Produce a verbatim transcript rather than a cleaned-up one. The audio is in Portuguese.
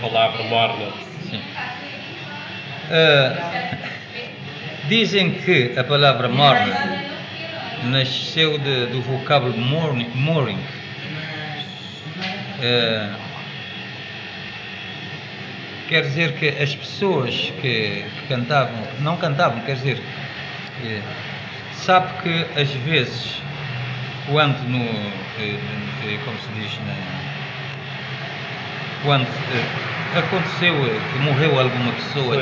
Palavra morna. Sim. Ah, dizem que a palavra morna nasceu de, do vocábulo morning, mooring. Ah, quer dizer que as pessoas que, que cantavam, não cantavam, quer dizer, eh, sabe que às vezes, quando no, eh, eh, como se diz, na, quando eh, aconteceu, eh, que morreu alguma pessoa